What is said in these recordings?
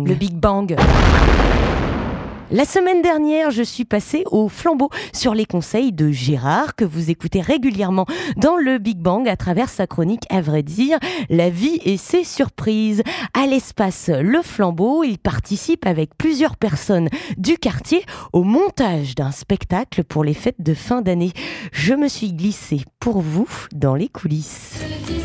Le Big Bang. La semaine dernière, je suis passée au flambeau sur les conseils de Gérard, que vous écoutez régulièrement dans le Big Bang à travers sa chronique À vrai dire, la vie et ses surprises. À l'espace Le Flambeau, il participe avec plusieurs personnes du quartier au montage d'un spectacle pour les fêtes de fin d'année. Je me suis glissée pour vous dans les coulisses.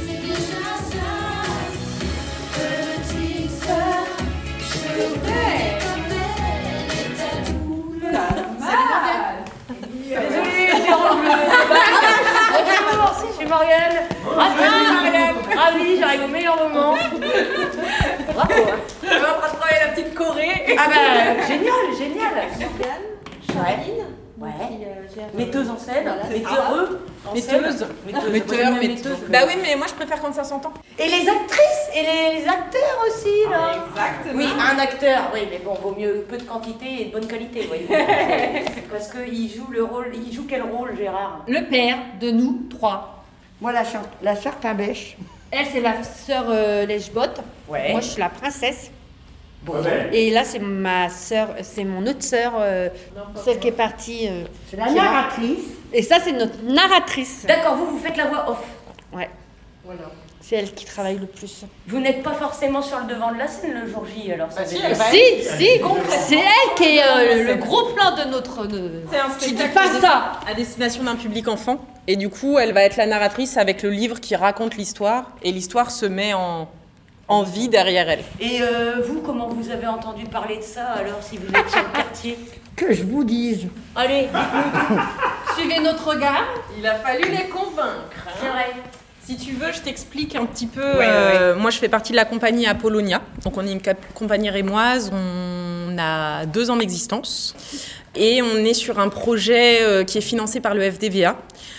Je suis Morgane. Ravi, j'arrive au meilleur moment. Bravo. On va en train de travailler la petite Corée. Ah bah génial. Morgane, Charline, Metteuse en scène, metteuse. Bah oui, mais moi je préfère quand ça s'entend. Et les actrices et les acteurs aussi là. Exactement. Oui, un acteur. Oui, mais bon, vaut mieux peu de quantité et de bonne qualité, voyez. Parce qu'il joue le rôle. Il joue quel rôle, Gérard? Le père de nous trois. Moi, la sœur Tabèche. Elle, c'est la sœur Lèche-Botte. Ouais. Moi, je suis la princesse. Bon. Et là, c'est ma sœur, c'est mon autre sœur, celle qui est partie. C'est la narratrice. Et ça, c'est notre narratrice. D'accord, vous faites la voix off. Ouais. Voilà. C'est elle qui travaille le plus. Vous n'êtes pas forcément sur le devant de la scène le jour J, alors ça Si, c'est elle qui est le gros plan de notre. C'est un Tu dis spectacle pas ça. à destination d'un public enfant. Et du coup, elle va être la narratrice avec le livre qui raconte l'histoire. Et l'histoire se met en vie derrière elle. Et vous, comment vous avez entendu parler de ça, alors, si vous êtes sur le quartier? Que je vous dise. Allez, Suivez notre regard. Il a fallu les convaincre. c'est vrai. Si tu veux, je t'explique un petit peu. Ouais. Moi, je fais partie de la compagnie Apollonia. Donc, on est une compagnie rémoise. On a 2 ans d'existence. Et on est sur un projet qui est financé par le FDVA.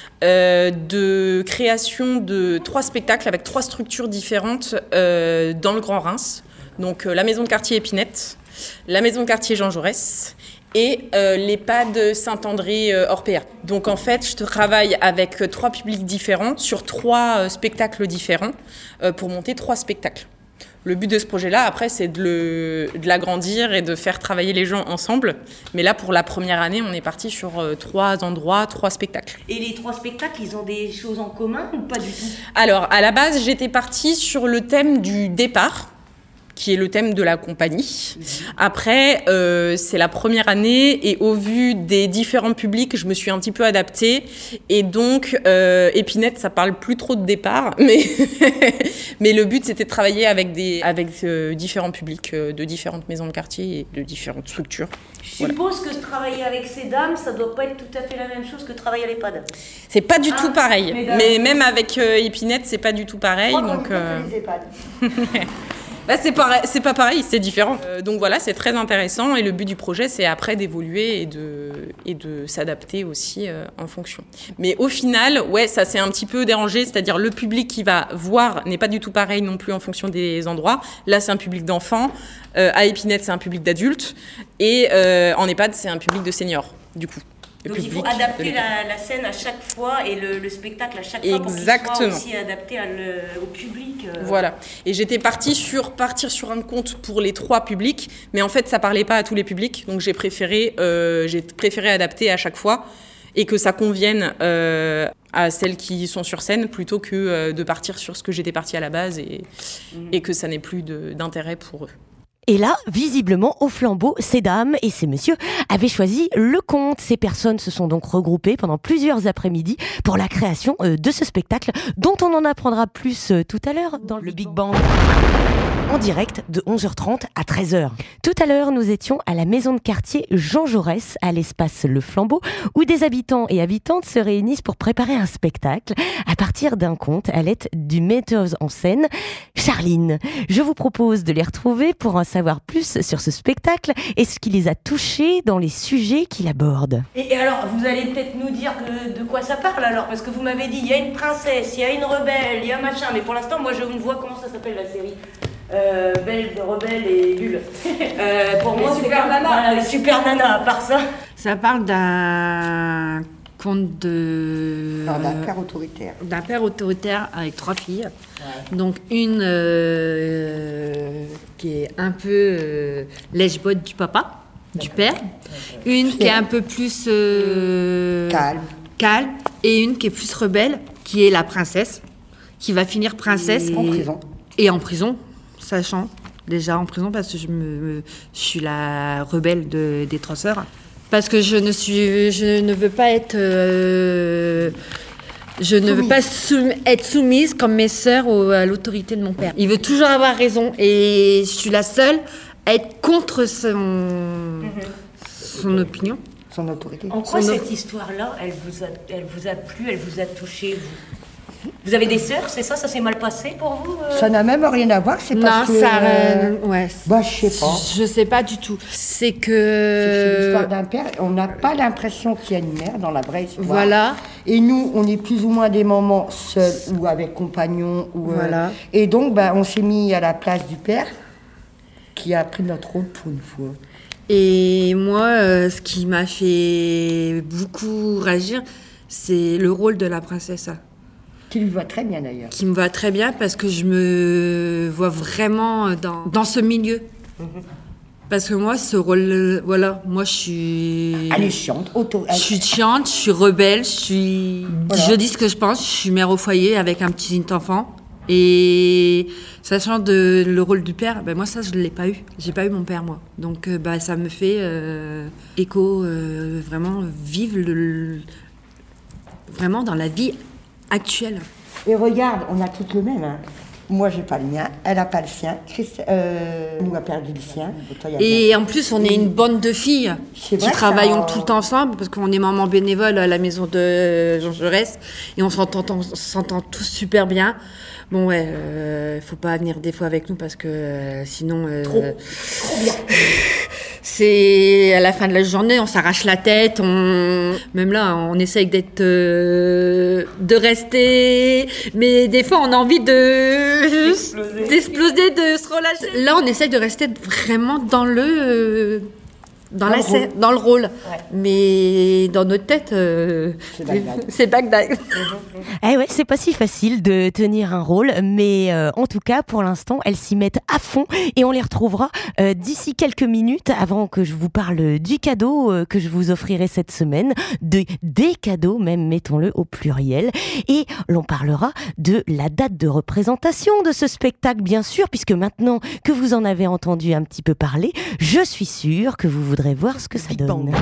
De création de 3 spectacles avec 3 structures différentes dans le Grand Reims. Donc la maison de quartier Épinette, la maison de quartier Jean Jaurès et l'EHPAD Saint-André Orpea. Donc en fait, je travaille avec 3 publics différents sur 3 spectacles différents pour monter 3 spectacles. Le but de ce projet-là, après, c'est de l'agrandir et de faire travailler les gens ensemble. Mais là, pour la première année, on est parti sur 3 endroits, 3 spectacles. Et les 3 spectacles, ils ont des choses en commun ou pas du tout? Alors, à la base, j'étais partie sur le thème du départ, qui est le thème de la compagnie. Après, c'est la première année et au vu des différents publics, je me suis un petit peu adaptée. Et donc, Épinette, ça parle plus trop de départ, mais le but, c'était de travailler avec différents publics de différentes maisons de quartier et de différentes structures. Je suppose que travailler avec ces dames, ça doit pas être tout à fait la même chose que travailler à l'EHPAD. C'est pas du tout pareil. mesdames. Mais même avec Épinette, c'est pas du tout pareil. Donc, les EHPAD. Là, c'est pas pareil, c'est différent. Donc voilà, c'est très intéressant et le but du projet, c'est après d'évoluer et de s'adapter aussi en fonction. Mais au final, ouais, ça s'est un petit peu dérangé, c'est-à-dire le public qui va voir n'est pas du tout pareil non plus en fonction des endroits. Là, c'est un public d'enfants, à Épinette, c'est un public d'adultes et en EHPAD, c'est un public de seniors, du coup. Donc il faut adapter la scène à chaque fois et le spectacle à chaque fois pour qu'il soit aussi adapté au public. Voilà. Et j'étais partie partir sur un compte pour les 3 publics, mais en fait ça parlait pas à tous les publics, donc j'ai préféré adapter à chaque fois et que ça convienne à celles qui sont sur scène plutôt que de partir sur ce que j'étais partie à la base et que ça n'ait plus d'intérêt pour eux. Et là, visiblement, au flambeau, ces dames et ces messieurs avaient choisi le conte. Ces personnes se sont donc regroupées pendant plusieurs après-midi pour la création de ce spectacle, dont on en apprendra plus tout à l'heure dans le Big Bang. En direct de 11h30 à 13h. Tout à l'heure, nous étions à la maison de quartier Jean Jaurès, à l'espace Le Flambeau, où des habitants et habitantes se réunissent pour préparer un spectacle à partir d'un conte à l'aide d'une metteuse en scène, Charline. Je vous propose de les retrouver pour en savoir plus sur ce spectacle et ce qui les a touchés dans les sujets qu'il aborde. Et alors, vous allez peut-être nous dire de quoi ça parle alors, parce que vous m'avez dit, il y a une princesse, il y a une rebelle, il y a un machin, mais pour l'instant, moi je ne vois comment ça s'appelle la série. Belle, Rebelle et Bulle. Pour moi, Super Nana. Voilà, les Super Nana, à part ça. Ça parle d'un conte d'un père autoritaire. D'un père autoritaire avec 3 filles. Ouais. Donc une qui est un peu lèche-botte du papa, du père. Une qui est un peu plus calme. Et une qui est plus rebelle, qui est la princesse, qui va finir princesse. En prison. Et en prison, sachant déjà en prison parce que je suis la rebelle des 3 sœurs. Parce que je ne veux pas être... je ne veux pas être soumise comme mes sœurs à l'autorité de mon père. Il veut toujours avoir raison et je suis la seule à être contre son opinion. Son autorité. En quoi cette histoire-là, elle vous a plu, elle vous a touché, vous ? Vous avez des sœurs, c'est ça? Ça s'est mal passé pour vous Ça n'a même rien à voir, c'est parce que... Non, ça... ouais. Bah, je sais pas. Je sais pas du tout. C'est c'est l'histoire d'un père. On n'a pas l'impression qu'il y a une mère dans la vraie histoire. Voilà. Et nous, on est plus ou moins des mamans seules ou avec compagnons. Voilà. Et donc, on s'est mis à la place du père qui a pris notre rôle pour une fois. Et moi, ce qui m'a fait beaucoup réagir, c'est le rôle de la princesse. Qui lui va très bien d'ailleurs. Qui me va très bien parce que je me vois vraiment dans ce milieu. Parce que moi, ce rôle, voilà, moi je suis... Elle est chiante. Je suis chiante, je suis rebelle, je dis ce que je pense, je suis mère au foyer avec un petit enfant. Et sachant le rôle du père, moi ça je ne l'ai pas eu. J'ai pas eu mon père moi. Donc ça me fait écho, vraiment vivre vraiment dans la vie actuelle. Et regarde, on a toutes le même. Hein. Moi, j'ai pas le mien, elle a pas le sien. Nous a perdu le sien. Et en plus, on est une bande de filles qui travaillons tout ensemble parce qu'on est maman bénévole à la maison de Jean Jaurès et on s'entend tous super bien. Bon, faut pas venir des fois avec nous parce que sinon. Trop bien. C'est à la fin de la journée, on s'arrache la tête, même là, on essaye de rester, mais des fois, on a envie d'exploser, de se relâcher. Là, on essaye de rester vraiment dans le rôle. Ouais. Mais dans notre tête, c'est Bagdad. Eh ouais, c'est pas si facile de tenir un rôle, mais en tout cas, pour l'instant, elles s'y mettent à fond et on les retrouvera d'ici quelques minutes avant que je vous parle du cadeau que je vous offrirai cette semaine, des cadeaux même, mettons-le au pluriel, et l'on parlera de la date de représentation de ce spectacle, bien sûr, puisque maintenant que vous en avez entendu un petit peu parler, je suis sûre que vous voudrez voir ce que ça donne.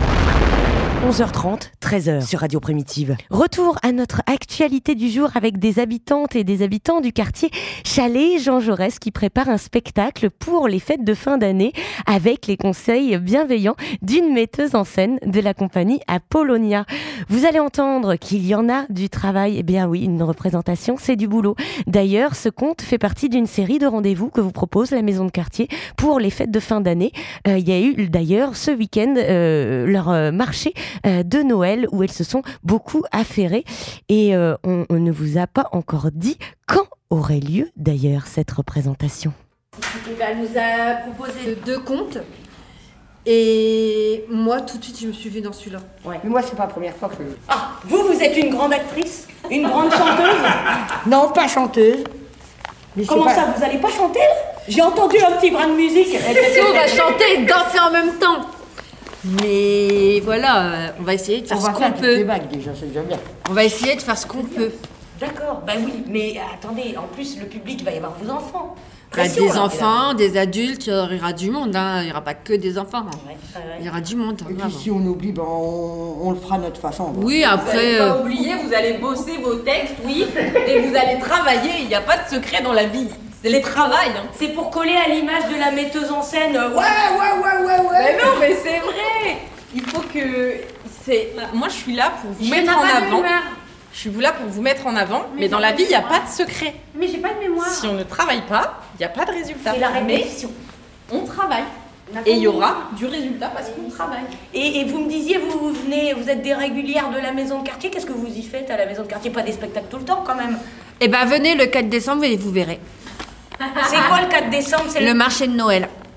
11h30, 13h sur Radio Primitive. Retour à notre actualité du jour avec des habitantes et des habitants du quartier Chalet Jean Jaurès qui préparent un spectacle pour les fêtes de fin d'année avec les conseils bienveillants d'une metteuse en scène de la compagnie Apollonia. Vous allez entendre qu'il y en a du travail. Eh bien oui, une représentation, c'est du boulot. D'ailleurs, ce conte fait partie d'une série de rendez-vous que vous propose la maison de quartier pour les fêtes de fin d'année. Il y a eu d'ailleurs ce week-end leur marché de Noël où elles se sont beaucoup affairées et on ne vous a pas encore dit quand aurait lieu d'ailleurs cette représentation. Elle nous a proposé 2 contes et moi tout de suite je me suis vue dans celui-là. Ouais. Mais moi c'est pas la première fois que... Ah, vous êtes une grande actrice? Une grande chanteuse? Non, pas chanteuse. Mais comment ça, vous allez pas chanter là? J'ai entendu un petit brin de musique. On va chanter et danser en même temps. Mais voilà, on va essayer de faire ce qu'on peut. Déjà, c'est déjà bien. On va essayer de faire ce qu'on peut. D'accord, oui, mais attendez, en plus le public, il va y avoir vos enfants. Des enfants, des adultes, il y aura du monde, il n'y aura pas que des enfants. Il y aura du monde. Et puis si on oublie, on le fera de notre façon. Oui, après... Vous n'allez pas oublier, vous allez bosser vos textes, oui, et vous allez travailler, il n'y a pas de secret dans la vie. C'est le travail. C'est pour coller à l'image de la metteuse en scène. Ouais. Mais non, mais c'est vrai. Il faut que... Moi, je suis là pour vous mettre en avant. Je suis là pour vous mettre en avant, mais dans la vie, il n'y a pas de secret. Mais j'ai pas de mémoire. Si on ne travaille pas, il n'y a pas de résultat. C'est la répétition. On travaille. Et il y aura du résultat parce qu'on travaille. Et vous me disiez, vous êtes des régulières de la maison de quartier. Qu'est-ce que vous y faites à la maison de quartier? Pas des spectacles tout le temps quand même. Eh ben venez le 4 décembre et vous verrez. C'est quoi le 4 décembre? C'est le marché de Noël.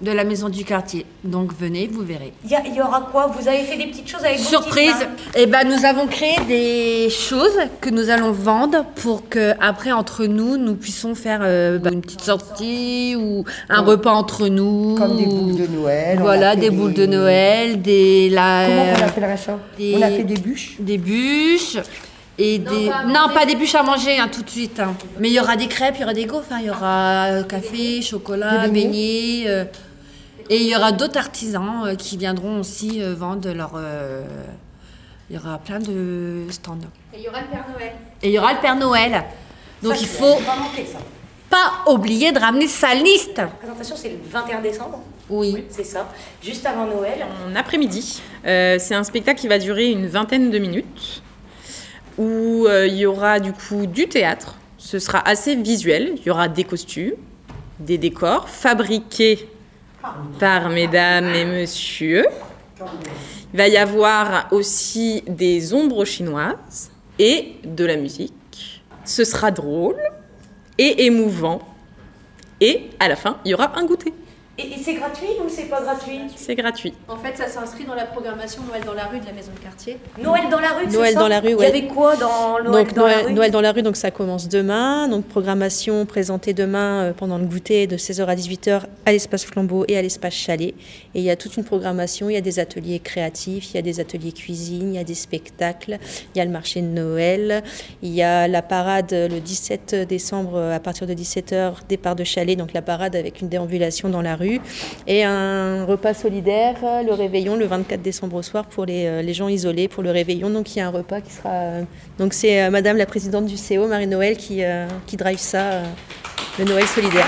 de la maison du quartier. Donc venez, vous verrez. Il y aura quoi? Vous avez fait des petites choses avec vos Surprise. petites mains. Eh ben, nous avons créé des choses que nous allons vendre pour que après entre nous puissions faire une petite sortie ou un repas entre nous. Comme des boules de Noël. Voilà, des boules de Noël, Comment on appellerait ça? des- On a fait des bûches. des bûches. Et pas des bûches à manger tout de suite. Mais il y aura des crêpes, il y aura des gaufres, il y aura café, chocolat, Des beignets. Et il y aura d'autres artisans qui viendront aussi vendre leur... il y aura plein de stands. Et il y aura le Père Noël. Et il y aura le Père Noël. Donc il faut pas manquer ça. pas oublier de ramener sa liste. La présentation, c'est le 21 décembre. Oui. C'est ça. Juste avant Noël. En après-midi. C'est un spectacle qui va durer une vingtaine de minutes, où il y aura du coup du théâtre. Ce sera assez visuel. Il y aura des costumes, des décors fabriqués par mesdames et messieurs. Il va y avoir aussi des ombres chinoises et de la musique. Ce sera drôle et émouvant. Et à la fin, il y aura un goûter. Et c'est gratuit ou c'est pas gratuit? C'est gratuit. En fait, ça s'inscrit dans la programmation Noël dans la rue de la maison de quartier. Noël dans la rue, c'est Noël ça? dans la rue, Il y ouais. avait quoi dans Noël Donc dans la rue? Noël dans la rue, donc ça commence demain. Donc programmation présentée demain pendant le goûter de 16h à 18h à l'espace Flambeau et à l'espace Chalet. Et il y a toute une programmation, il y a des ateliers créatifs, il y a des ateliers cuisine, il y a des spectacles, il y a le marché de Noël, il y a la parade le 17 décembre à partir de 17h, départ de Chalet, donc la parade avec une déambulation dans la rue. Et un repas solidaire, le réveillon, le 24 décembre au soir pour les gens isolés, pour le réveillon. Donc il y a un repas qui sera... Donc c'est Madame la présidente du CO, Marie-Noël, qui drive ça, le Noël solidaire.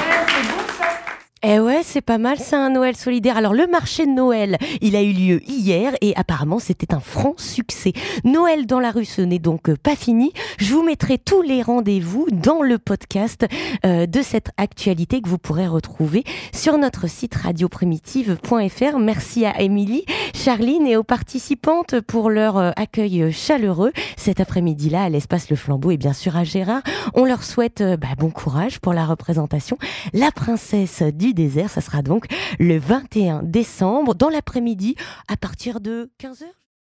Eh ouais, c'est pas mal, c'est un Noël solidaire. Alors le marché de Noël, il a eu lieu hier et apparemment c'était un franc succès. Noël dans la rue, ce n'est donc pas fini. Je vous mettrai tous les rendez-vous dans le podcast de cette actualité que vous pourrez retrouver sur notre site radioprimitive.fr. Merci à Émilie, Charline et aux participantes pour leur accueil chaleureux cet après-midi-là à l'espace Le Flambeau et bien sûr à Gérard. On leur souhaite bon courage pour la représentation. La princesse du désert, ça sera donc le 21 décembre dans l'après-midi à partir de 15h.